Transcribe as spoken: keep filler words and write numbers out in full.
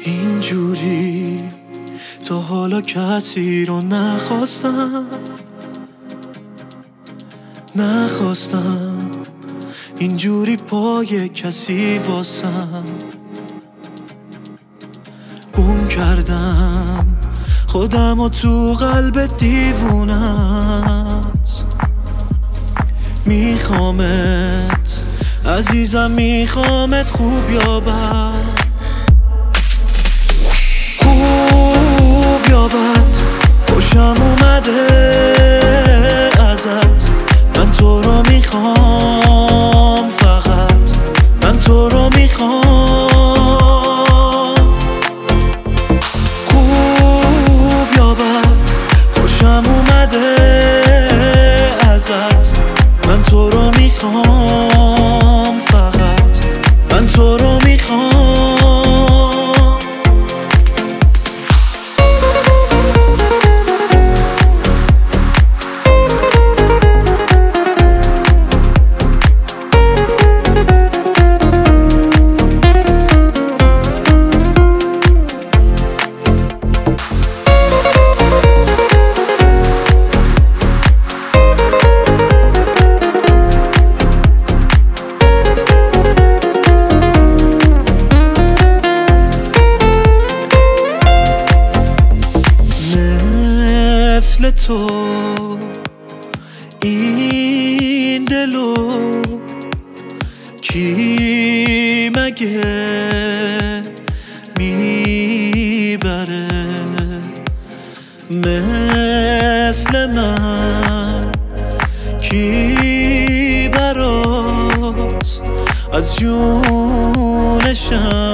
اینجوری تا حالا کسی رو نخواستم نخواستم اینجوری پای کسی واسم گم کردم خودم و تو قلب دیوونت میخوامت عزیزم میخوامت خوب یا بد خوب یا بد خوشم اومده ازت من تو رو میخوام فقط من تو رو میخوام خوب یا بد خوشم اومده ازت من تو رو میخوام فقط من تو رو میخوام مثل تو این دلو کی مگه میبره مثل من کی برات از جونشم